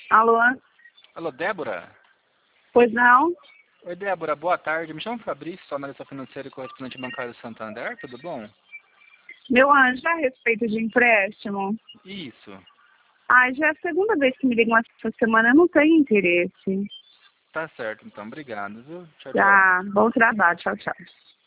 Alô? Alô, Débora? Pois não? Oi, Débora, boa tarde. Me chamo Fabrício, sou analista financeiro e correspondente bancário do Santander, tudo bom? Meu anjo, a respeito de empréstimo. Isso, Ai, já é a segunda vez que me ligam essa semana, eu não tenho interesse. tá certo então, obrigado, viu? Tchau, tchau. Tá, bom trabalho, tchau, tchau.